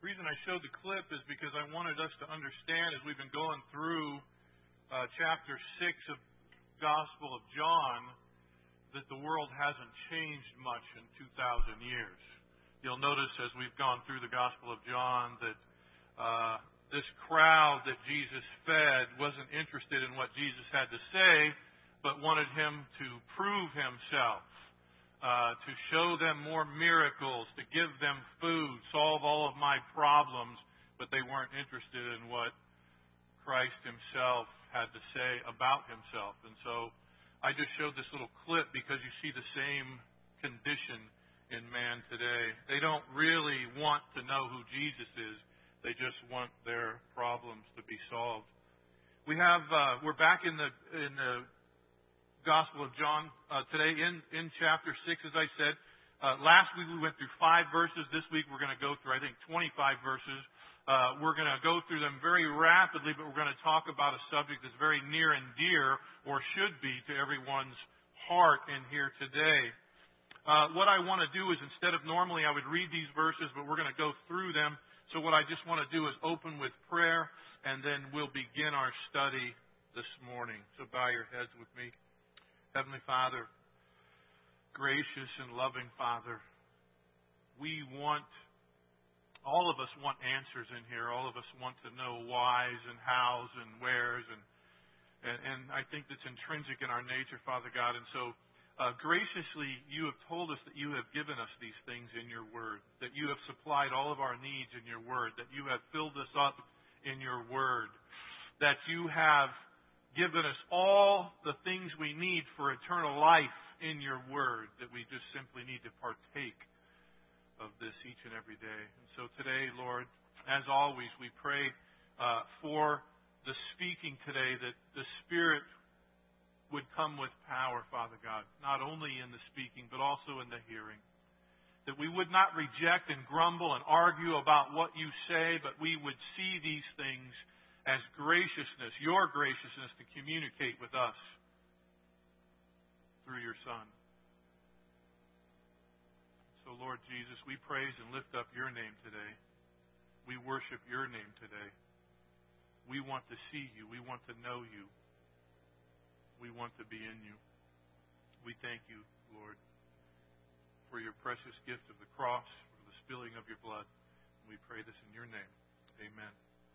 The reason I showed the clip is because I wanted us to understand as we've been going through chapter 6 of Gospel of John that the world hasn't changed much in 2,000 years. You'll notice as we've gone through the Gospel of John that this crowd that Jesus fed wasn't interested in what Jesus had to say, but wanted him to prove himself, to show them more miracles, to give them food, solve all of my problems, but they weren't interested in what Christ himself had to say about himself. And so I just showed this little clip because you see the same condition in man today. They don't really want to know who Jesus is. They just want their problems to be solved. We're back in the Gospel of John today in chapter 6, as I said. Last week we went through 5 verses. This week we're going to go through, I think, 25 verses. We're going to go through them very rapidly, but we're going to talk about a subject that's very near and dear, or should be, to everyone's heart in here today. What I want to do is, instead of normally I would read these verses, but we're going to go through them. So what I just want to do is open with prayer, and then we'll begin our study this morning. So bow your heads with me. Heavenly Father, gracious and loving Father, all of us want answers in here. All of us want to know whys and hows and wheres, and I think that's intrinsic in our nature, Father God. And so graciously, you have told us that you have given us these things in your word, that you have supplied all of our needs in your word, that you have filled us up in your word, that you have given us all the things we need for eternal life in your word, that we just simply need to partake of this each and every day. And so today, Lord, as always, we pray for the speaking today, that the Spirit would come with power, Father God, not only in the speaking, but also in the hearing. That we would not reject and grumble and argue about what you say, but we would see these things as graciousness, your graciousness to communicate with us through your Son. So, Lord Jesus, we praise and lift up your name today. We worship your name today. We want to see you. We want to know you. We want to be in you. We thank you, Lord, for your precious gift of the cross, for the spilling of your blood. We pray this in your name. Amen.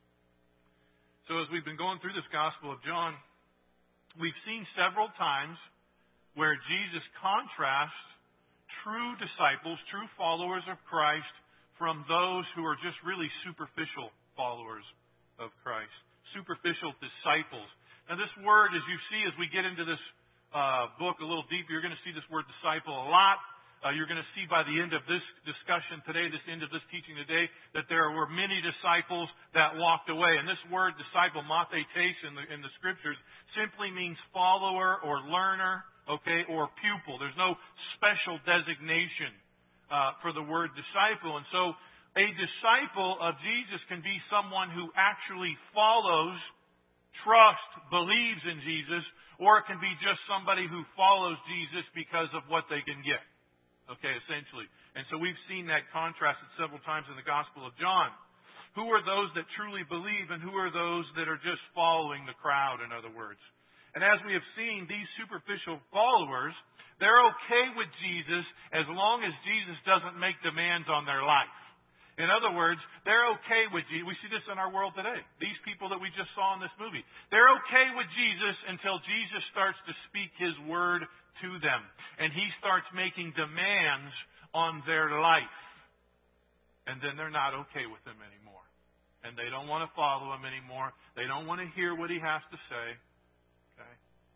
So as we've been going through this Gospel of John, we've seen several times where Jesus contrasts true disciples, true followers of Christ, from those who are just really superficial followers of Christ, superficial disciples. Now this word, as you see, as we get into this book a little deeper, you're going to see this word disciple a lot. You're going to see by the end of this discussion today, this end of this teaching today, that there were many disciples that walked away. And this word disciple, mathetes, in the Scriptures, simply means follower or learner, okay, or pupil. There's no special designation for the word disciple. And so a disciple of Jesus can be someone who actually follows, trusts, believes in Jesus, or it can be just somebody who follows Jesus because of what they can get. Okay, essentially. And so we've seen that contrasted several times in the Gospel of John. Who are those that truly believe, and who are those that are just following the crowd, in other words? And as we have seen, these superficial followers, they're okay with Jesus as long as Jesus doesn't make demands on their life. In other words, they're okay with Jesus. We see this in our world today. These people that we just saw in this movie. They're okay with Jesus until Jesus starts to speak His word to them. And He starts making demands on their life. And then they're not okay with Him anymore. And they don't want to follow Him anymore. They don't want to hear what He has to say. Okay?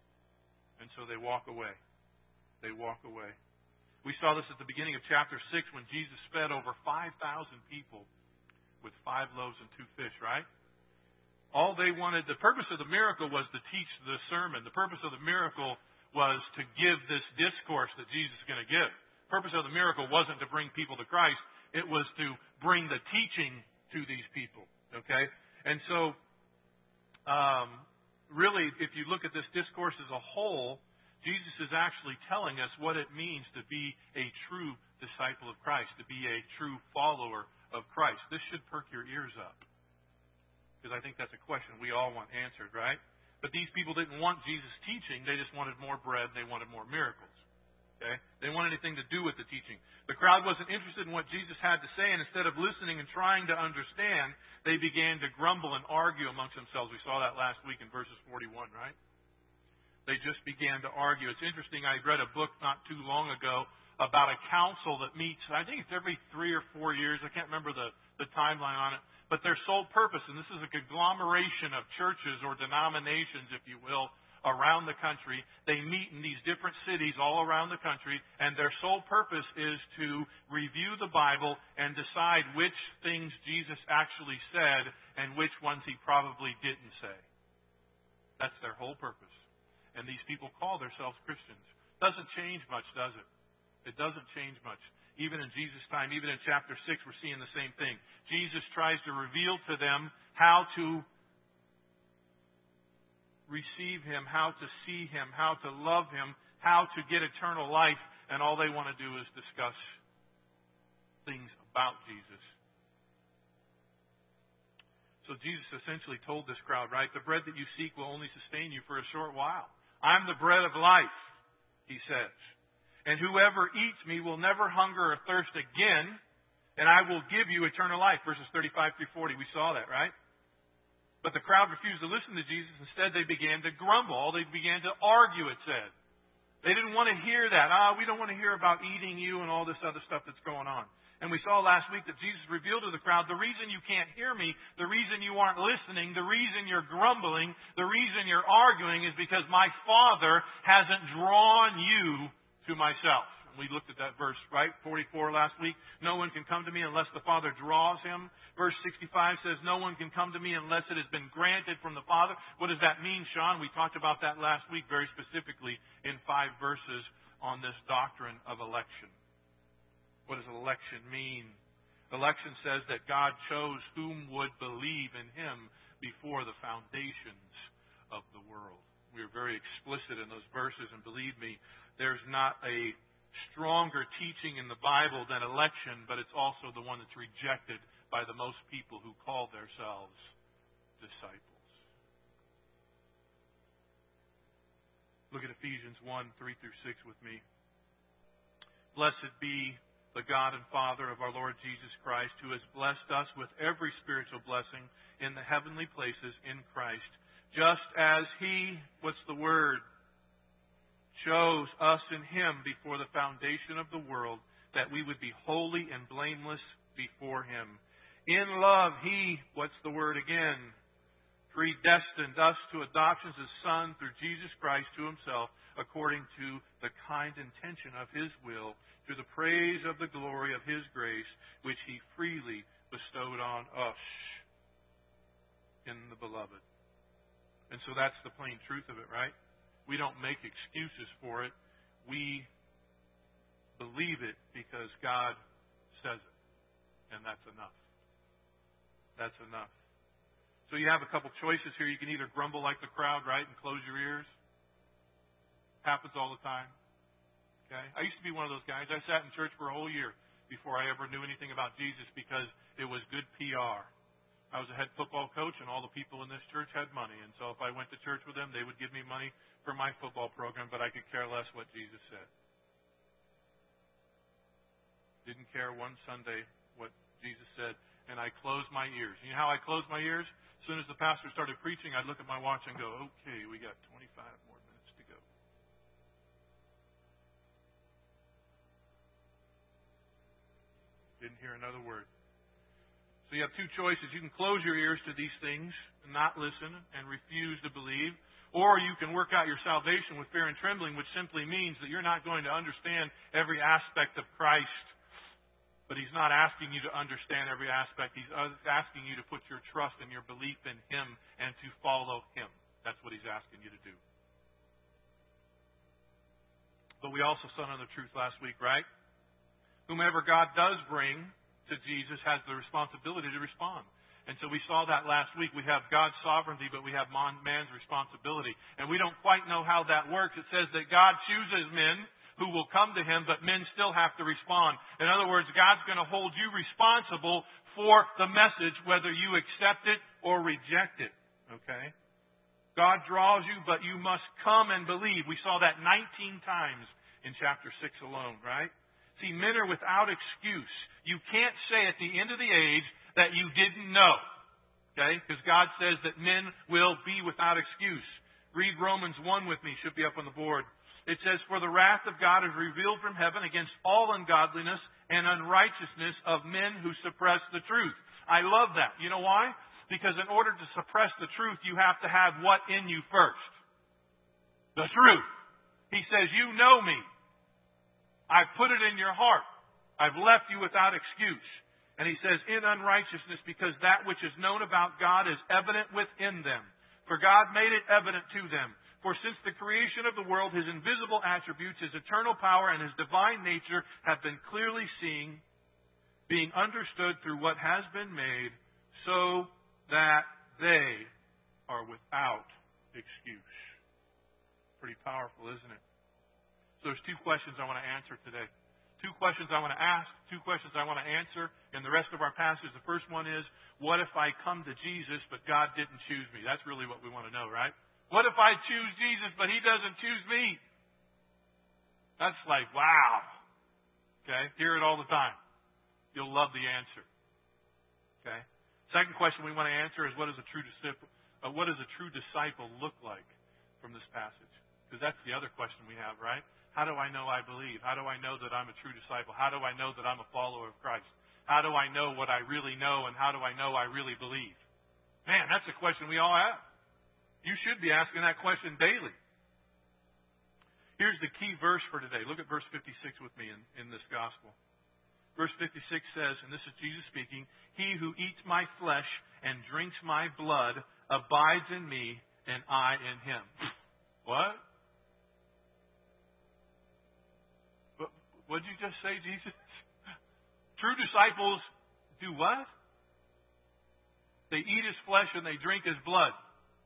And so they walk away. They walk away. We saw this at the beginning of chapter 6 when Jesus fed over 5,000 people with 5 loaves and 2 fish, right? All they wanted, the purpose of the miracle was to teach the sermon. The purpose of the miracle was to give this discourse that Jesus is going to give. The purpose of the miracle wasn't to bring people to Christ. It was to bring the teaching to these people. Okay? And so, really, if you look at this discourse as a whole, Jesus is actually telling us what it means to be a true disciple of Christ, to be a true follower of Christ. This should perk your ears up, because I think that's a question we all want answered, right? But these people didn't want Jesus' teaching. They just wanted more bread. They wanted more miracles. Okay? They didn't want anything to do with the teaching. The crowd wasn't interested in what Jesus had to say, and instead of listening and trying to understand, they began to grumble and argue amongst themselves. We saw that last week in verses 41, right? They just began to argue. It's interesting. I read a book not too long ago about a council that meets, I think it's every 3 or 4 years. I can't remember the timeline on it. But their sole purpose, and this is a conglomeration of churches or denominations, if you will, around the country. They meet in these different cities all around the country, and their sole purpose is to review the Bible and decide which things Jesus actually said and which ones he probably didn't say. That's their whole purpose. And these people call themselves Christians. Doesn't change much, does it? It doesn't change much. Even in Jesus' time, even in chapter 6, we're seeing the same thing. Jesus tries to reveal to them how to receive Him, how to see Him, how to love Him, how to get eternal life, and all they want to do is discuss things about Jesus. So Jesus essentially told this crowd, right, the bread that you seek will only sustain you for a short while. I'm the bread of life, He says. And whoever eats me will never hunger or thirst again, and I will give you eternal life. Verses 35 through 40, we saw that, right? But the crowd refused to listen to Jesus. Instead, they began to grumble. They began to argue, it said. They didn't want to hear that. We don't want to hear about eating you and all this other stuff that's going on. And we saw last week that Jesus revealed to the crowd, the reason you can't hear me, the reason you aren't listening, the reason you're grumbling, the reason you're arguing is because my Father hasn't drawn you to myself. And we looked at that verse, right? 44 last week. No one can come to me unless the Father draws him. Verse 65 says, no one can come to me unless it has been granted from the Father. What does that mean, Sean? We talked about that last week very specifically in 5 verses on this doctrine of election. What does election mean? Election says that God chose whom would believe in Him before the foundations of the world. We are very explicit in those verses, and believe me, there's not a stronger teaching in the Bible than election, but it's also the one that's rejected by the most people who call themselves disciples. Look at Ephesians 1, 3 through 6 with me. Blessed be the God and Father of our Lord Jesus Christ, who has blessed us with every spiritual blessing in the heavenly places in Christ, just as He, what's the word? Chose us in Him before the foundation of the world, that we would be holy and blameless before Him. In love, He, what's the word again? Predestined us to adoptions as sons through Jesus Christ to Himself, according to the kind intention of His will, to the praise of the glory of His grace, which He freely bestowed on us in the Beloved. And so that's the plain truth of it, right? We don't make excuses for it. We believe it because God says it. And that's enough. That's enough. So you have a couple choices here. You can either grumble like the crowd, right, and close your ears. Happens all the time. Okay? I used to be one of those guys. I sat in church for a whole year before I ever knew anything about Jesus because it was good PR. I was a head football coach, and all the people in this church had money. And so if I went to church with them, they would give me money for my football program, but I could care less what Jesus said. Didn't care one Sunday what Jesus said, and I closed my ears. You know how I closed my ears? As soon as the pastor started preaching, I'd look at my watch and go, okay, we got 25 more minutes to go. Didn't hear another word. So you have two choices. You can close your ears to these things and not listen and refuse to believe. Or you can work out your salvation with fear and trembling, which simply means that you're not going to understand every aspect of Christ. But He's not asking you to understand every aspect. He's asking you to put your trust and your belief in Him and to follow Him. That's what He's asking you to do. But we also saw another truth last week, right? Whomever God does bring to Jesus has the responsibility to respond. And so we saw that last week. We have God's sovereignty, but we have man's responsibility. And we don't quite know how that works. It says that God chooses men who will come to Him, but men still have to respond. In other words, God's going to hold you responsible for the message, whether you accept it or reject it. Okay? God draws you, but you must come and believe. We saw that 19 times in chapter 6 alone, right? See, men are without excuse. You can't say at the end of the age that you didn't know. Okay? Because God says that men will be without excuse. Read Romans 1 with me. Should be up on the board. It says, "For the wrath of God is revealed from heaven against all ungodliness and unrighteousness of men who suppress the truth." I love that. You know why? Because in order to suppress the truth, you have to have what in you first? The truth. He says, you know me. I've put it in your heart. I've left you without excuse. And he says, in unrighteousness, because that which is known about God is evident within them. For God made it evident to them. For since the creation of the world, His invisible attributes, His eternal power, and His divine nature have been clearly seen, being understood through what has been made, so that they are without excuse. Pretty powerful, isn't it? So there's two questions I want to answer today. Two questions I want to ask, two questions I want to answer in the rest of our passage. The first one is, what if I come to Jesus, but God didn't choose me? That's really what we want to know, right? What if I choose Jesus, but He doesn't choose me? That's like, wow. Okay? Hear it all the time. You'll love the answer. Okay? Second question we want to answer is, what does a true disciple look like from this passage? Because that's the other question we have, right? How do I know I believe? How do I know that I'm a true disciple? How do I know that I'm a follower of Christ? How do I know what I really know, and how do I know I really believe? Man, that's a question we all have. You should be asking that question daily. Here's the key verse for today. Look at verse 56 with me in this gospel. Verse 56 says, and this is Jesus speaking, "He who eats my flesh and drinks my blood abides in me, and I in him." What? What did you just say, Jesus? True disciples do what? They eat His flesh and they drink His blood.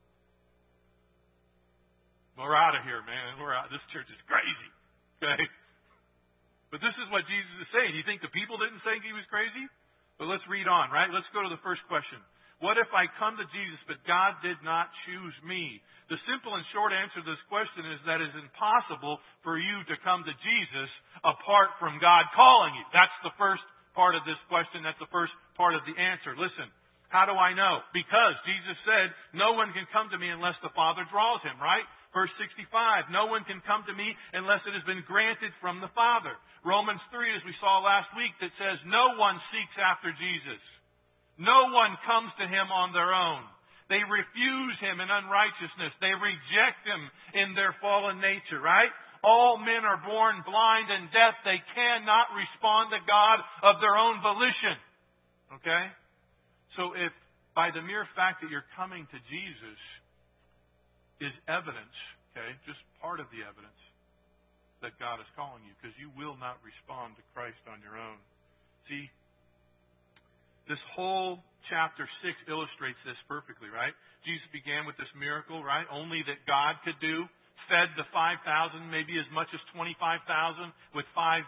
We're out of here, man. We're out. This church is crazy. Okay? But this is what Jesus is saying. You think the people didn't think He was crazy? But let's read on, right? Let's go to the first question. What if I come to Jesus, but God did not choose me? The simple and short answer to this question is that it's impossible for you to come to Jesus apart from God calling you. That's the first part of this question. That's the first part of the answer. Listen, how do I know? Because Jesus said, no one can come to me unless the Father draws him, right? Verse 65, no one can come to me unless it has been granted from the Father. Romans 3, as we saw last week, that says no one seeks after Jesus. No one comes to Him on their own. They refuse Him in unrighteousness. They reject Him in their fallen nature, right? All men are born blind and deaf. They cannot respond to God of their own volition. Okay? So if by the mere fact that you're coming to Jesus is evidence, okay, just part of the evidence that God is calling you, because you will not respond to Christ on your own. See, this whole chapter 6 illustrates this perfectly, right? Jesus began with this miracle, right? Only that God could do. Fed the 5,000, maybe as much as 25,000 with 5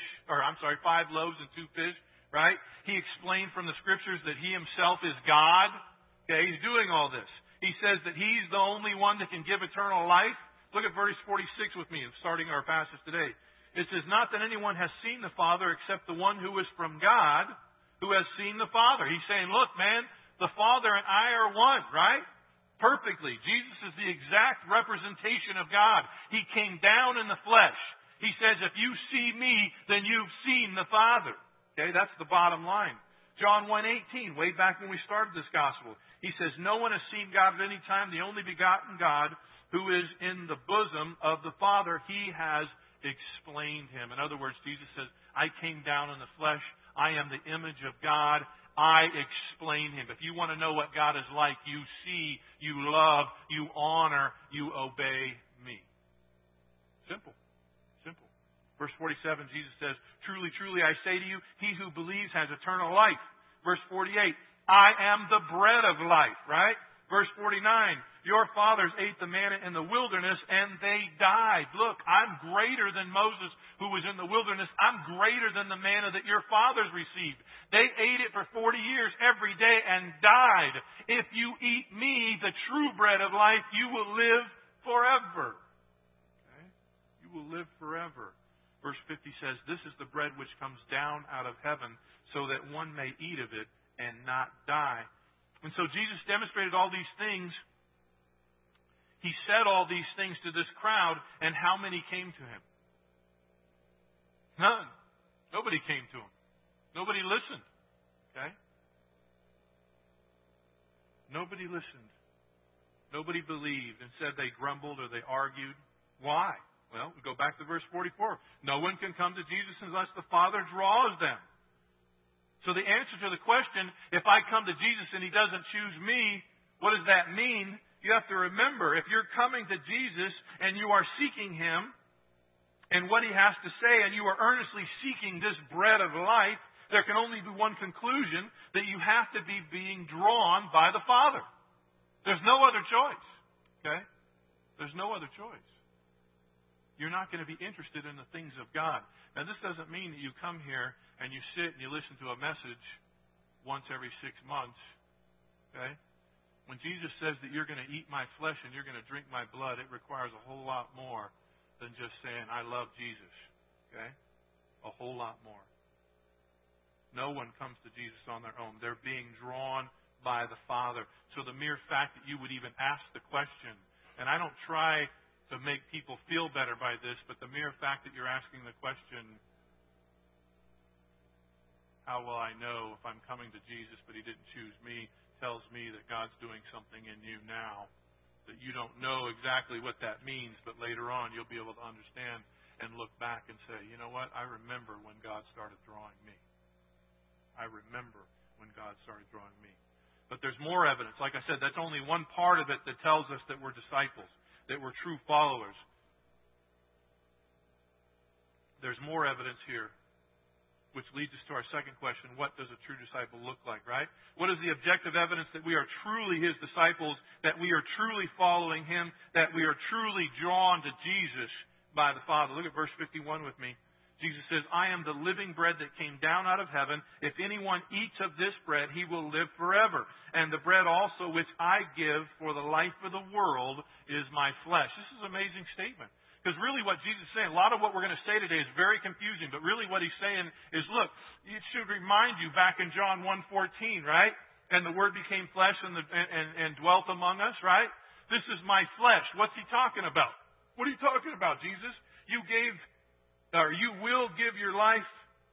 loaves and 2 fish, right? He explained from the Scriptures that He Himself is God. Okay, He's doing all this. He says that He's the only one that can give eternal life. Look at verse 46 with me, starting our passage today. It says, not that anyone has seen the Father except the one who is from God, who has seen the Father. He's saying, look, man, the Father and I are one, right? Perfectly. Jesus is the exact representation of God. He came down in the flesh. He says, if you see me, then you've seen the Father. Okay, that's the bottom line. John 1:18, way back when we started this gospel, He says, no one has seen God at any time. The only begotten God, who is in the bosom of the Father, He has explained Him. In other words, Jesus says, I came down in the flesh. I am the image of God. I explain Him. If you want to know what God is like, you see, you love, you honor, you obey me. Simple. Simple. Verse 47, Jesus says, truly, truly, I say to you, he who believes has eternal life. Verse 48, I am the bread of life, right? Verse 49, your fathers ate the manna in the wilderness and they died. Look, I'm greater than Moses who was in the wilderness. I'm greater than the manna that your fathers received. They ate it for 40 years every day and died. If you eat me, the true bread of life, you will live forever. Okay? You will live forever. Verse 50 says, this is the bread which comes down out of heaven so that one may eat of it and not die. And so Jesus demonstrated all these things. He said all these things to this crowd, and how many came to him? None. Nobody came to him. Nobody listened. Okay? Nobody listened. Nobody believed. Instead, they grumbled or they argued. Why? Well, we go back to verse 44. No one can come to Jesus unless the Father draws them. So the answer to the question, if I come to Jesus and He doesn't choose me, what does that mean? You have to remember, if you're coming to Jesus and you are seeking Him and what He has to say and you are earnestly seeking this bread of life, there can only be one conclusion, that you have to be being drawn by the Father. There's no other choice. Okay? There's no other choice. You're not going to be interested in the things of God. Now, this doesn't mean that you come here and you sit and you listen to a message once every 6 months. Okay? When Jesus says that you're going to eat my flesh and you're going to drink my blood, it requires a whole lot more than just saying, I love Jesus. Okay? A whole lot more. No one comes to Jesus on their own. They're being drawn by the Father. So the mere fact that you would even ask the question, and I don't try to make people feel better by this, but the mere fact that you're asking the question, how will I know if I'm coming to Jesus but He didn't choose me, tells me that God's doing something in you now. That you don't know exactly what that means, but later on you'll be able to understand and look back and say, you know what, I remember when God started drawing me. I remember when God started drawing me. But there's more evidence. Like I said, that's only one part of it that tells us that we're disciples, that we're true followers. There's more evidence here, which leads us to our second question. What does a true disciple look like, right? What is the objective evidence that we are truly His disciples, that we are truly following Him, that we are truly drawn to Jesus by the Father? Look at verse 51 with me. Jesus says, I am the living bread that came down out of heaven. If anyone eats of this bread, he will live forever. And the bread also which I give for the life of the world is my flesh. This is an amazing statement. Because really what Jesus is saying, a lot of what we're going to say today is very confusing, but really what He's saying is, look, it should remind you back in John 1:14, right? And the Word became flesh and dwelt among us, right? This is my flesh. What's He talking about? What are you talking about, Jesus? You will give your life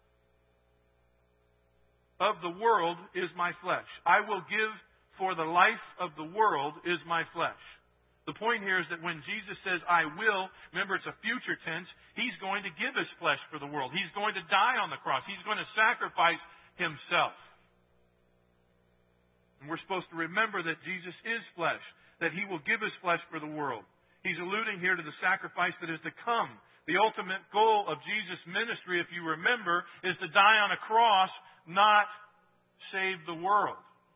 of the world is my flesh. I will give for the life of the world is my flesh. The point here is that when Jesus says, I will, remember it's a future tense, He's going to give His flesh for the world. He's going to die on the cross. He's going to sacrifice Himself. And we're supposed to remember that Jesus is flesh, that He will give His flesh for the world. He's alluding here to the sacrifice that is to come. The ultimate goal of Jesus' ministry, if you remember, is to die on a cross, not save the world.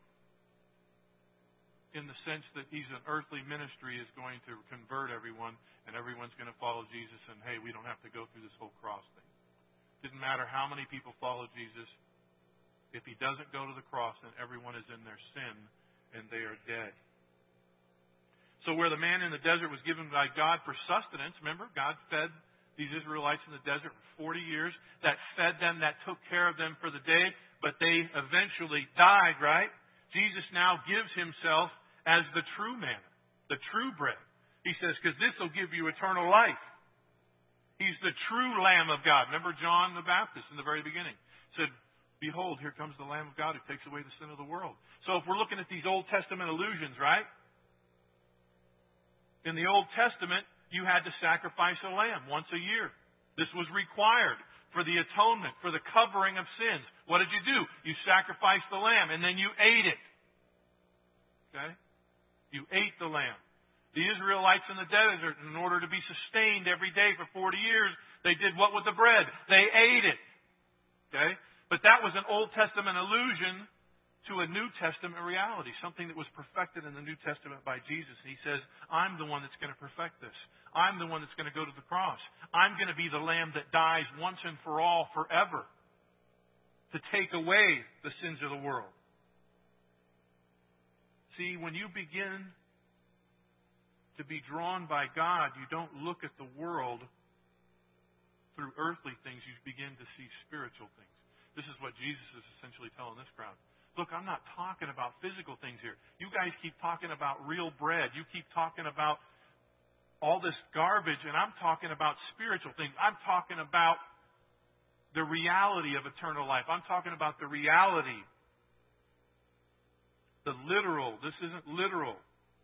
In the sense that He's an earthly ministry is going to convert everyone, and everyone's going to follow Jesus, and hey, we don't have to go through this whole cross thing. It doesn't matter how many people follow Jesus. If He doesn't go to the cross, then everyone is in their sin, and they are dead. So where the man in the desert was given by God for sustenance, remember, God fed these Israelites in the desert for 40 years. That fed them, that took care of them for the day, but they eventually died, right? Jesus now gives Himself as the true manna, the true bread. He says, because this will give you eternal life. He's the true Lamb of God. Remember John the Baptist in the very beginning said, behold, here comes the Lamb of God who takes away the sin of the world. So if we're looking at these Old Testament allusions, right? In the Old Testament, you had to sacrifice a lamb once a year. This was required for the atonement, for the covering of sins. What did you do? You sacrificed the lamb, and then you ate it. Okay? You ate the lamb. The Israelites in the desert, in order to be sustained every day for 40 years, they did what with the bread? They ate it. Okay? But that was an Old Testament allusion to a New Testament reality, something that was perfected in the New Testament by Jesus. And he says, I'm the one that's going to perfect this. I'm the one that's going to go to the cross. I'm going to be the Lamb that dies once and for all, forever, to take away the sins of the world. See, when you begin to be drawn by God, you don't look at the world through earthly things. You begin to see spiritual things. This is what Jesus is essentially telling this crowd. Look, I'm not talking about physical things here. You guys keep talking about real bread. You keep talking about all this garbage, and I'm talking about spiritual things. I'm talking about the reality of eternal life. I'm talking about the reality, the literal. This isn't literal.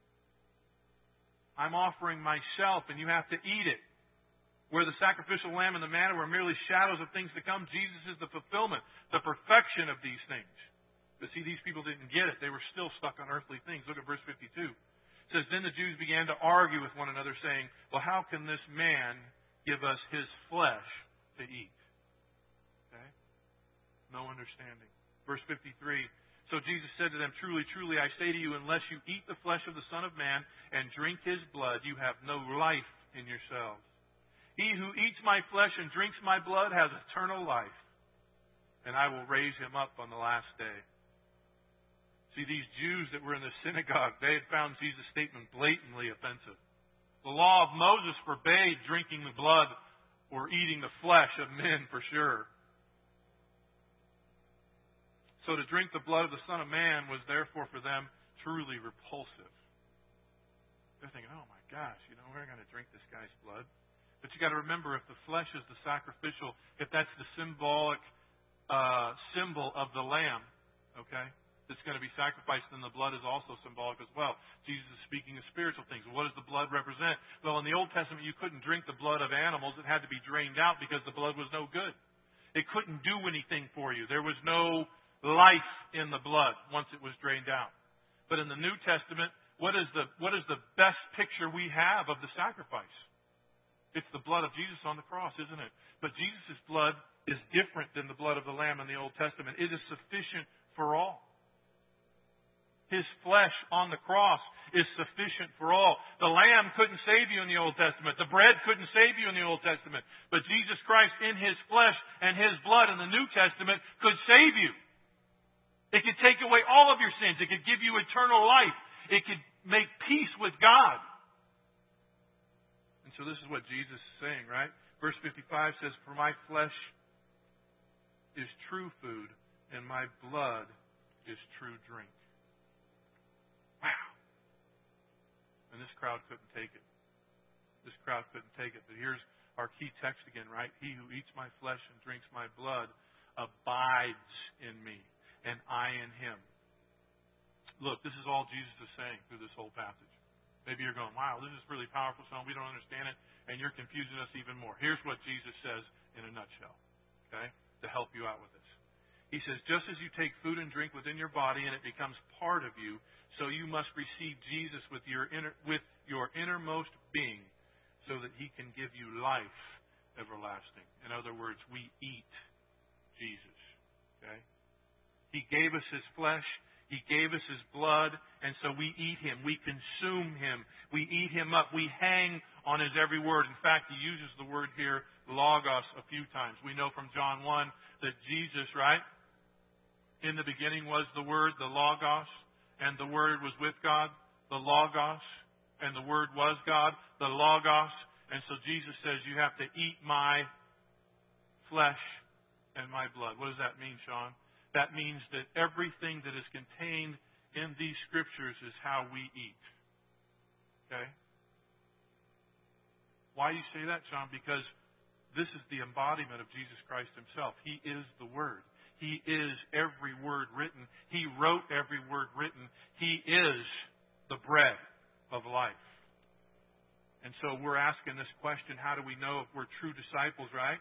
I'm offering myself, and you have to eat it. Where the sacrificial lamb and the manna were merely shadows of things to come, Jesus is the fulfillment, the perfection of these things. But see, these people didn't get it. They were still stuck on earthly things. Look at verse 52. It says, Then the Jews began to argue with one another, saying, Well, how can this man give us his flesh to eat? Okay? No understanding. Verse 53. So Jesus said to them, Truly, truly, I say to you, unless you eat the flesh of the Son of Man and drink his blood, you have no life in yourselves. He who eats my flesh and drinks my blood has eternal life, and I will raise him up on the last day. See, these Jews that were in the synagogue, they had found Jesus' statement blatantly offensive. The law of Moses forbade drinking the blood or eating the flesh of men for sure. So to drink the blood of the Son of Man was therefore for them truly repulsive. They're thinking, oh my gosh, we're going to drink this guy's blood. But you got to remember, if the flesh is the sacrificial, if that's the symbolic symbol of the lamb, okay, that's going to be sacrificed, then the blood is also symbolic as well. Jesus is speaking of spiritual things. What does the blood represent? Well, in the Old Testament, you couldn't drink the blood of animals. It had to be drained out because the blood was no good. It couldn't do anything for you. There was no life in the blood once it was drained out. But in the New Testament, what is the best picture we have of the sacrifice? It's the blood of Jesus on the cross, isn't it? But Jesus' blood is different than the blood of the Lamb in the Old Testament. It is sufficient for all. His flesh on the cross is sufficient for all. The lamb couldn't save you in the Old Testament. The bread couldn't save you in the Old Testament. But Jesus Christ in his flesh and his blood in the New Testament could save you. It could take away all of your sins. It could give you eternal life. It could make peace with God. And so this is what Jesus is saying, right? Verse 55 says, For my flesh is true food, and my blood is true drink. Wow. And this crowd couldn't take it. This crowd couldn't take it. But here's our key text again, right? He who eats my flesh and drinks my blood abides in me, and I in him. Look, this is all Jesus is saying through this whole passage. Maybe you're going, wow, this is really powerful, Sean. We don't understand it, and you're confusing us even more. Here's what Jesus says in a nutshell, okay, to help you out with this. He says, just as you take food and drink within your body and it becomes part of you, so you must receive Jesus with your innermost being so that he can give you life everlasting. In other words, we eat Jesus. Okay? He gave us his flesh. He gave us his blood. And so we eat him. We consume him. We eat him up. We hang on his every word. In fact, he uses the word here, logos, a few times. We know from John 1 that Jesus, right? In the beginning was the Word, the Logos, and the Word was with God, the Logos, and the Word was God, the Logos. And so Jesus says, you have to eat my flesh and my blood. What does that mean, Sean? That means that everything that is contained in these Scriptures is how we eat. Okay? Why do you say that, Sean? Because this is the embodiment of Jesus Christ himself. He is the Word. He is every word written. He wrote every word written. He is the bread of life. And so we're asking this question, how do we know if we're true disciples, right?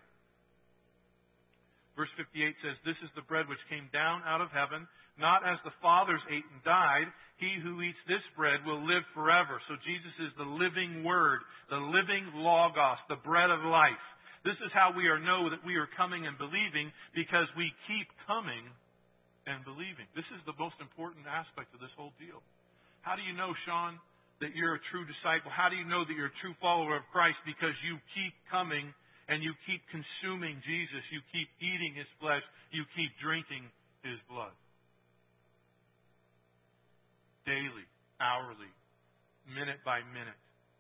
Verse 58 says, This is the bread which came down out of heaven, not as the fathers ate and died. He who eats this bread will live forever. So Jesus is the living Word, the living Logos, the bread of life. This is how we know that we are coming and believing, because we keep coming and believing. This is the most important aspect of this whole deal. How do you know, Sean, that you're a true disciple? How do you know that you're a true follower of Christ? Because you keep coming and you keep consuming Jesus. You keep eating His flesh. You keep drinking His blood. Daily, hourly, minute by minute.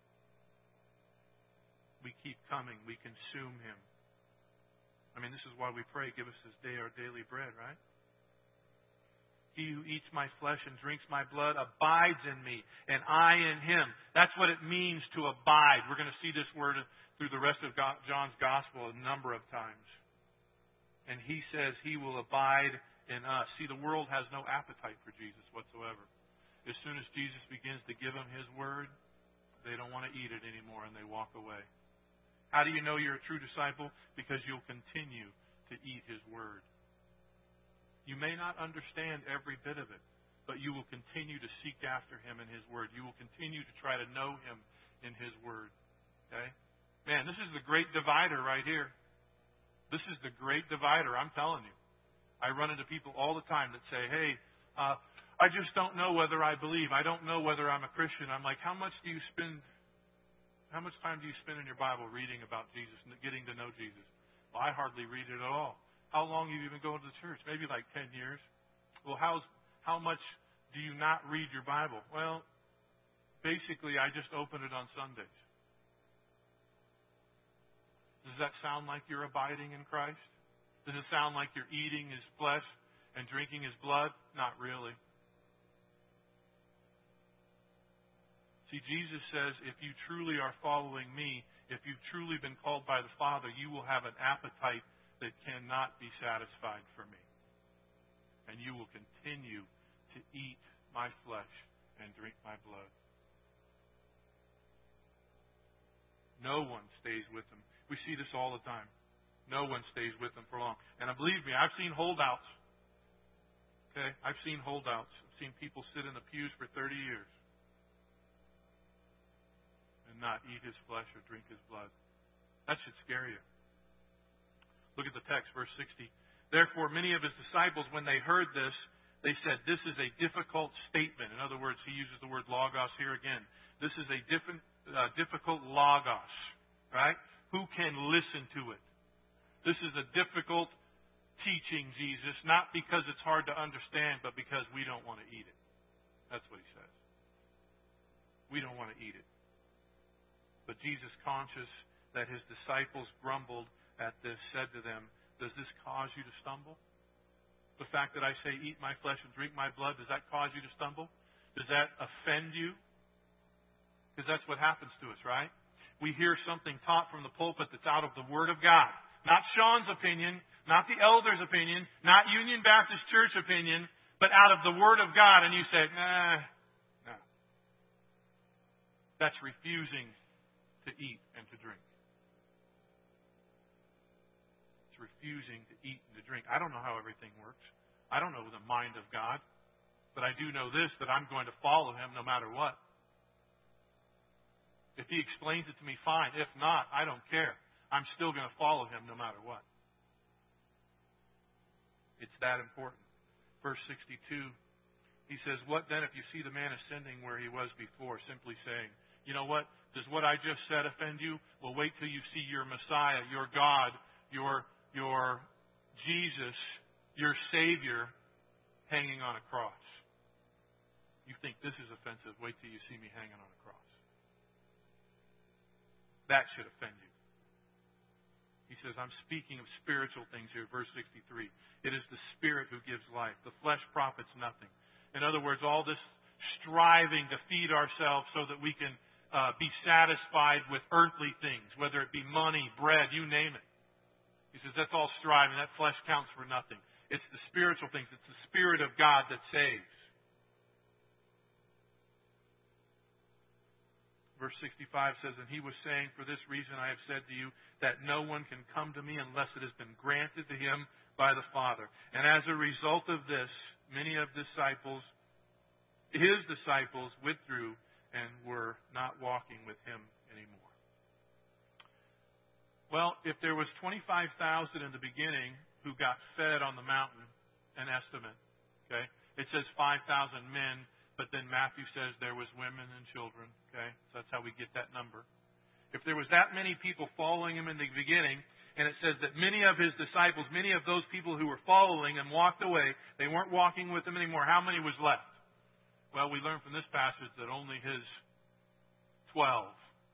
We keep coming. We consume Him. I mean, this is why we pray, give us this day our daily bread, right? He who eats my flesh and drinks my blood abides in me, and I in him. That's what it means to abide. We're going to see this word through the rest of John's Gospel a number of times. And he says he will abide in us. See, the world has no appetite for Jesus whatsoever. As soon as Jesus begins to give them His word, they don't want to eat it anymore, and they walk away. How do you know you're a true disciple? Because you'll continue to eat His word. You may not understand every bit of it, but you will continue to seek after Him in His word. You will continue to try to know Him in His word. Okay? Man, this is the great divider right here. This is the great divider, I'm telling you. I run into people all the time that say, hey, I just don't know whether I believe. I don't know whether I'm a Christian. I'm like, how much time do you spend in your Bible reading about Jesus and getting to know Jesus? Well, I hardly read it at all. How long have you been going to the church? Maybe like 10 years. Well, how much do you not read your Bible? Well, basically, I just open it on Sundays. Does that sound like you're abiding in Christ? Does it sound like you're eating His flesh and drinking His blood? Not really. See, Jesus says, if you truly are following me, if you've truly been called by the Father, you will have an appetite that cannot be satisfied for me. And you will continue to eat my flesh and drink my blood. No one stays with them. We see this all the time. No one stays with them for long. And believe me, I've seen holdouts. Okay? I've seen holdouts. I've seen people sit in the pews for 30 years and not eat His flesh or drink His blood. That should scare you. Look at the text, verse 60. Therefore, many of His disciples, when they heard this, they said, this is a difficult statement. In other words, he uses the word logos here again. This is a difficult logos, right? Who can listen to it? This is a difficult teaching, Jesus, not because it's hard to understand, but because we don't want to eat it. That's what He says. We don't want to eat it. But Jesus, conscious that His disciples grumbled at this, said to them, does this cause you to stumble? The fact that I say, eat my flesh and drink my blood, does that cause you to stumble? Does that offend you? Because that's what happens to us, right? We hear something taught from the pulpit that's out of the Word of God. Not Sean's opinion, not the elder's opinion, not Union Baptist Church opinion, but out of the Word of God, and you say, no. That's refusing to eat and to drink. Refusing to eat and to drink. I don't know how everything works. I don't know the mind of God. But I do know this, that I'm going to follow Him no matter what. If He explains it to me, fine. If not, I don't care. I'm still going to follow Him no matter what. It's that important. Verse 62, he says, what then if you see the man ascending where he was before, simply saying, you know what? Does what I just said offend you? Well, wait till you see your Messiah, your God, your Jesus, your Savior, hanging on a cross. You think this is offensive, wait till you see me hanging on a cross. That should offend you. He says, I'm speaking of spiritual things here, verse 63. It is the Spirit who gives life. The flesh profits nothing. In other words, all this striving to feed ourselves so that we can be satisfied with earthly things, whether it be money, bread, you name it. He says, that's all striving. That flesh counts for nothing. It's the spiritual things. It's the Spirit of God that saves. Verse 65 says, and he was saying, for this reason I have said to you, that no one can come to me unless it has been granted to him by the Father. And as a result of this, many of his disciples withdrew and were not walking with him anymore. Well, if there was 25,000 in the beginning who got fed on the mountain, an estimate, Okay? It says 5,000 men, but then Matthew says there was women and children. Okay? So that's how we get that number. If there was that many people following him in the beginning, and it says that many of his disciples, many of those people who were following him walked away, they weren't walking with him anymore, how many was left? Well, we learn from this passage that only his 12.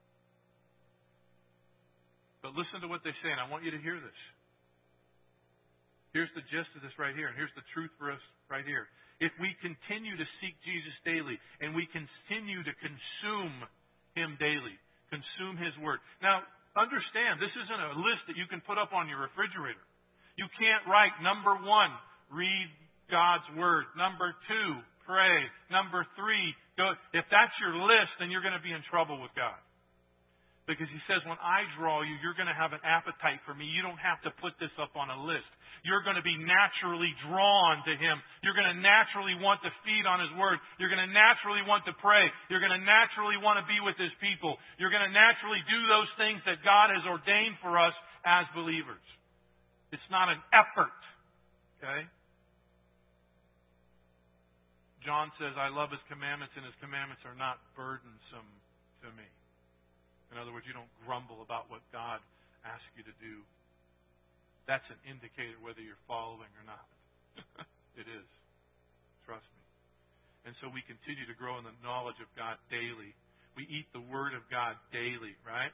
But listen to what they say, and I want you to hear this. Here's the gist of this right here, and here's the truth for us right here. If we continue to seek Jesus daily, and we continue to consume him daily, consume his word. Now, understand, this isn't a list that you can put up on your refrigerator. You can't write, number 1, read God's word. Number 2, pray. Number 3, go. If that's your list, then you're going to be in trouble with God. Because he says, when I draw you, you're going to have an appetite for me. You don't have to put this up on a list. You're going to be naturally drawn to him. You're going to naturally want to feed on his word. You're going to naturally want to pray. You're going to naturally want to be with his people. You're going to naturally do those things that God has ordained for us as believers. It's not an effort. Okay? John says, I love his commandments, and his commandments are not burdensome to me. In other words, you don't grumble about what God asks you to do. That's an indicator whether you're following or not. It is. Trust me. And so we continue to grow in the knowledge of God daily. We eat the Word of God daily, right?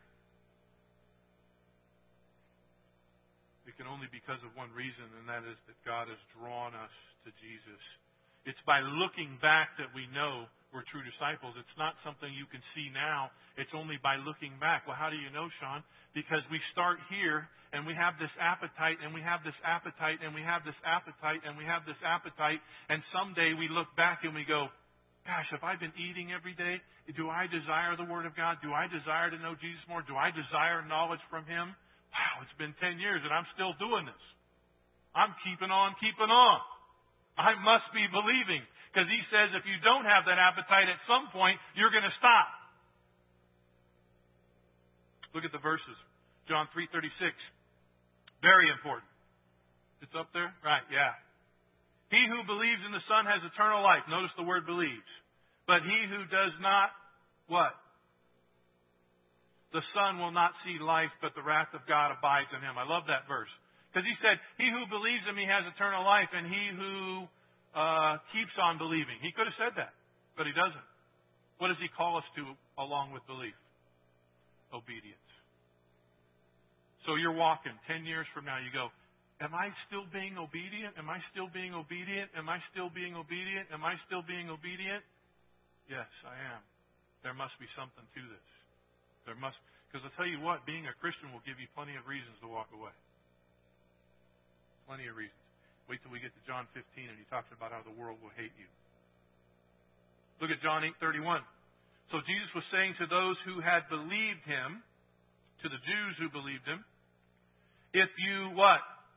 It can only be because of one reason, and that is that God has drawn us to Jesus. It's by looking back that we know we're true disciples. It's not something you can see now. It's only by looking back. Well, how do you know, Sean? Because we start here, and we have this appetite, and we have this appetite, and we have this appetite, and we have this appetite, and someday we look back and we go, gosh, have I been eating every day? Do I desire the Word of God? Do I desire to know Jesus more? Do I desire knowledge from Him? Wow, it's been 10 years, and I'm still doing this. I'm keeping on, keeping on. I must be believing. Because he says if you don't have that appetite at some point, you're going to stop. Look at the verses. John 3:36. Very important. It's up there? Right, yeah. He who believes in the Son has eternal life. Notice the word believes. But he who does not, what? The Son will not see life, but the wrath of God abides in him. I love that verse. Because he said, he who believes in me has eternal life, and he who keeps on believing. He could have said that, but he doesn't. What does he call us to along with belief? Obedience. So you're walking 10 years from now, you go, am I still being obedient? Am I still being obedient? Am I still being obedient? Am I still being obedient? Yes, I am. There must be something to this. There must, because I'll tell you what, being a Christian will give you plenty of reasons to walk away. Plenty of reasons. Wait till we get to John 15 and he talks about how the world will hate you. Look at John 8:31. So Jesus was saying to those who had believed him, to the Jews who believed him, if you what?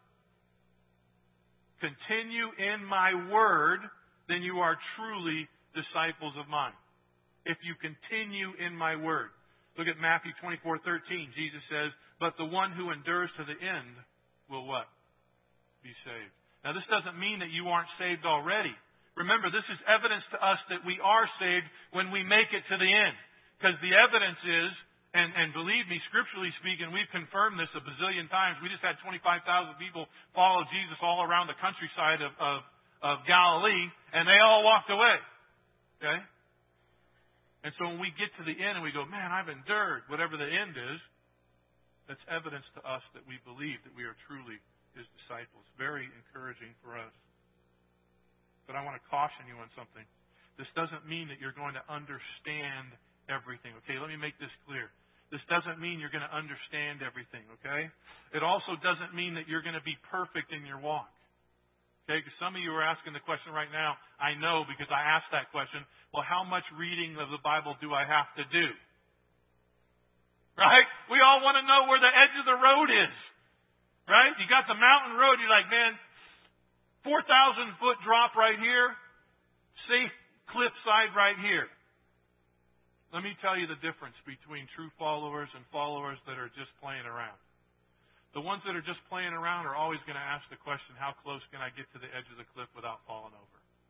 Continue in my word, then you are truly disciples of mine. If you continue in my word. Look at Matthew 24:13. Jesus says, but the one who endures to the end will what? Be saved. Now, this doesn't mean that you aren't saved already. Remember, this is evidence to us that we are saved when we make it to the end. Because the evidence is, and believe me, scripturally speaking, we've confirmed this a bazillion times. We just had 25,000 people follow Jesus all around the countryside of Galilee, and they all walked away. Okay? And so when we get to the end and we go, man, I've endured, whatever the end is, that's evidence to us that we believe that we are truly his disciples. Very encouraging for us. But I want to caution you on something. This doesn't mean that you're going to understand everything. Okay, let me make this clear. This doesn't mean you're going to understand everything, okay? It also doesn't mean that you're going to be perfect in your walk. Okay, because some of you are asking the question right now, I know because I asked that question, well, how much reading of the Bible do I have to do? Right? We all want to know where the edge of the road is. Right? You got the mountain road. You're like, man, 4,000-foot drop right here. Safe cliffside right here. Let me tell you the difference between true followers and followers that are just playing around. The ones that are just playing around are always going to ask the question, how close can I get to the edge of the cliff without falling over?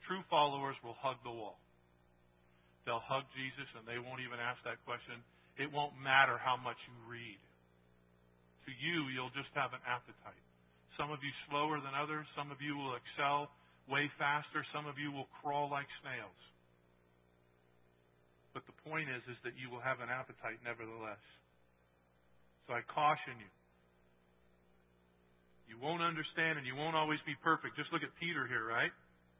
True followers will hug the wall. They'll hug Jesus and they won't even ask that question. It won't matter how much you read. To you, you'll just have an appetite. Some of you slower than others. Some of you will excel way faster. Some of you will crawl like snails. But the point is that you will have an appetite nevertheless. So I caution you. You won't understand and you won't always be perfect. Just look at Peter here, right?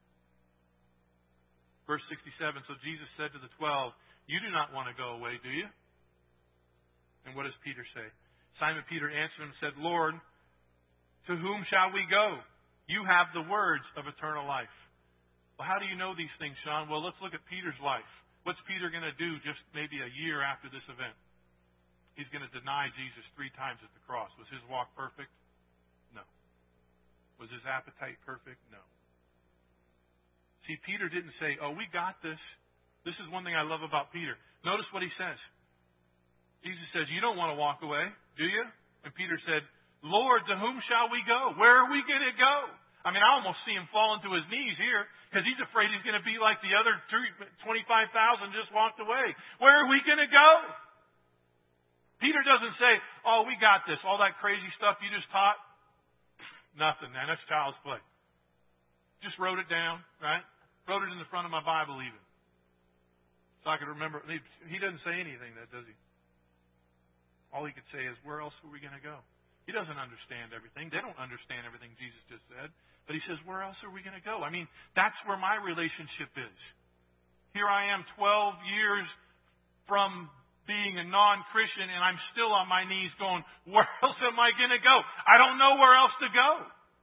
Verse 67, so Jesus said to the 12, you do not want to go away, do you? And what does Peter say? Simon Peter answered him and said, Lord, to whom shall we go? You have the words of eternal life. Well, how do you know these things, Sean? Well, let's look at Peter's life. What's Peter going to do just maybe a year after this event? He's going to deny Jesus 3 times at the cross. Was his walk perfect? No. Was his appetite perfect? No. See, Peter didn't say, oh, we got this. This is one thing I love about Peter. Notice what he says. Jesus says, you don't want to walk away, do you? And Peter said, Lord, to whom shall we go? Where are we going to go? I mean, I almost see him falling to his knees here because he's afraid he's going to be like the other 25,000 just walked away. Where are we going to go? Peter doesn't say, oh, we got this. All that crazy stuff you just taught, nothing, man. That's child's play. Just wrote it down, right? Wrote it in the front of my Bible even. So I could remember. He doesn't say anything, does he? All he could say is, where else are we going to go? He doesn't understand everything. They don't understand everything Jesus just said. But he says, where else are we going to go? I mean, that's where my relationship is. Here I am 12 years from being a non-Christian, and I'm still on my knees going, where else am I going to go? I don't know where else to go.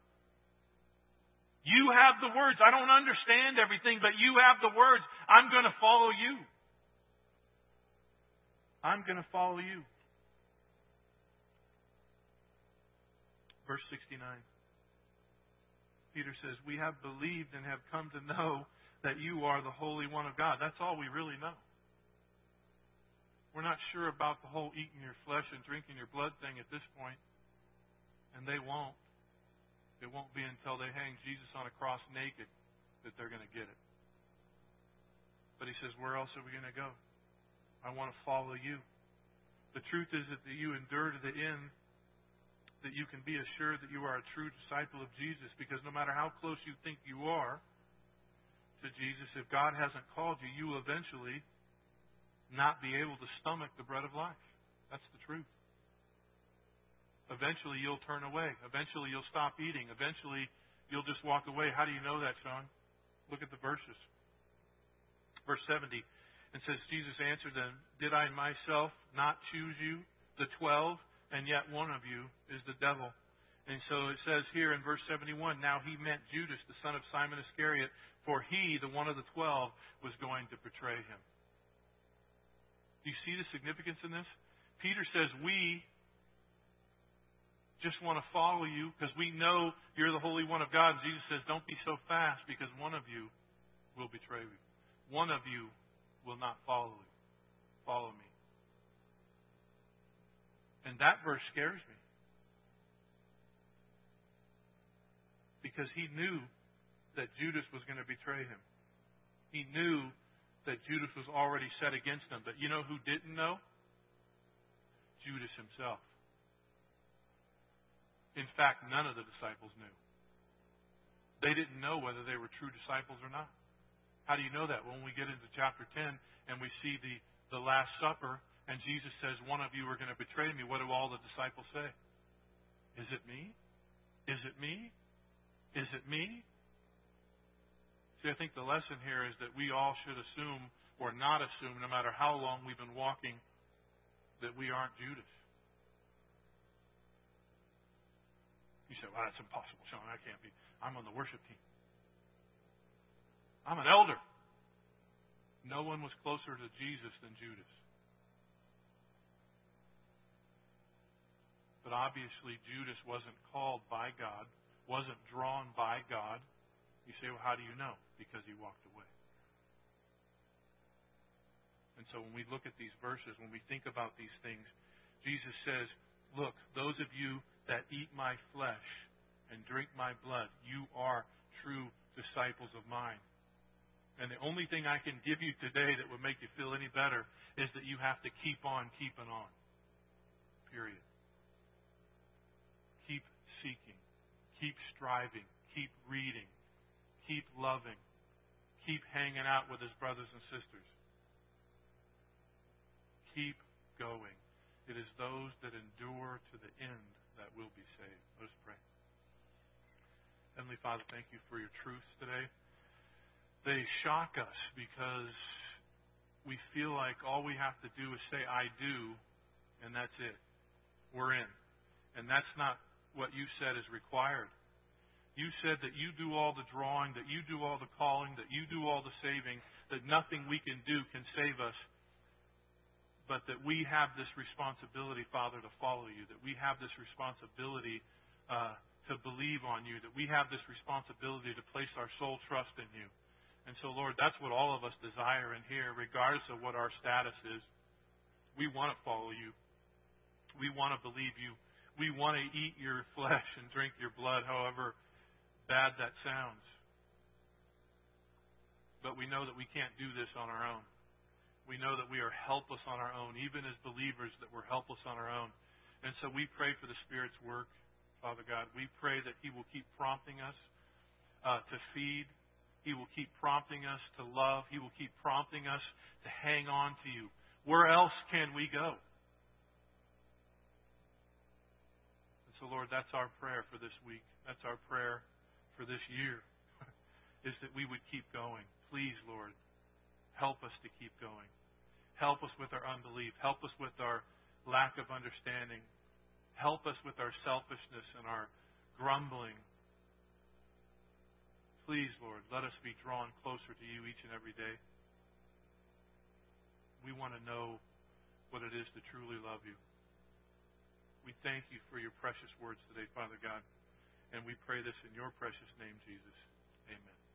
You have the words. I don't understand everything, but you have the words. I'm going to follow you. I'm going to follow you. Verse 69. Peter says, we have believed and have come to know that you are the Holy One of God. That's all we really know. We're not sure about the whole eating your flesh and drinking your blood thing at this point. And they won't. It won't be until they hang Jesus on a cross naked that they're going to get it. But he says, where else are we going to go? I want to follow you. The truth is that you endure to the end, that you can be assured that you are a true disciple of Jesus, because no matter how close you think you are to Jesus, if God hasn't called you, you will eventually not be able to stomach the bread of life. That's the truth. Eventually you'll turn away. Eventually you'll stop eating. Eventually you'll just walk away. How do you know that, Sean? Look at the verses. Verse 70, it says, Jesus answered them, did I myself not choose you, the 12, and yet one of you is the devil? And so it says here in verse 71, now he meant Judas, the son of Simon Iscariot, for he, the one of the 12, was going to betray him. Do you see the significance in this? Peter says, we just want to follow you because we know you're the Holy One of God. And Jesus says, don't be so fast because one of you will betray you. One of you will not follow me. And that verse scares me. Because he knew that Judas was going to betray him. He knew that Judas was already set against him. But you know who didn't know? Judas himself. In fact, none of the disciples knew. They didn't know whether they were true disciples or not. How do you know that? When we get into chapter 10 and we see the Last Supper and Jesus says, one of you are going to betray me, what do all the disciples say? Is it me? Is it me? Is it me? See, I think the lesson here is that we all should assume or not assume, no matter how long we've been walking, that we aren't Judas. You say, well, that's impossible, Sean. I can't be. I'm on the worship team. I'm an elder. No one was closer to Jesus than Judas. But obviously Judas wasn't called by God, wasn't drawn by God. You say, well, how do you know? Because he walked away. And so when we look at these verses, when we think about these things, Jesus says, look, those of you that eat my flesh and drink my blood, you are true disciples of mine. And the only thing I can give you today that would make you feel any better is that you have to keep on keeping on. Period. Keep seeking. Keep striving. Keep reading. Keep loving. Keep hanging out with his brothers and sisters. Keep going. It is those that endure to the end that will be saved. Let us pray. Heavenly Father, thank you for your truths today. They shock us because we feel like all we have to do is say, I do, and that's it. We're in. And that's not what you said is required. You said that you do all the drawing, that you do all the calling, that you do all the saving, that nothing we can do can save us, but that we have this responsibility, Father, to follow you, that we have this responsibility to believe on you, that we have this responsibility to place our sole trust in you. And so, Lord, that's what all of us desire in here, regardless of what our status is. We want to follow you. We want to believe you. We want to eat your flesh and drink your blood, however bad that sounds. But we know that we can't do this on our own. We know that we are helpless on our own, even as believers, that we're helpless on our own. And so we pray for the Spirit's work, Father God. We pray that He will keep prompting us to feed. He will keep prompting us to love. He will keep prompting us to hang on to you. Where else can we go? And so, Lord, that's our prayer for this week. That's our prayer for this year, is that we would keep going. Please, Lord, help us to keep going. Help us with our unbelief. Help us with our lack of understanding. Help us with our selfishness and our grumbling. Please, Lord, let us be drawn closer to you each and every day. We want to know what it is to truly love you. We thank you for your precious words today, Father God. And we pray this in your precious name, Jesus. Amen.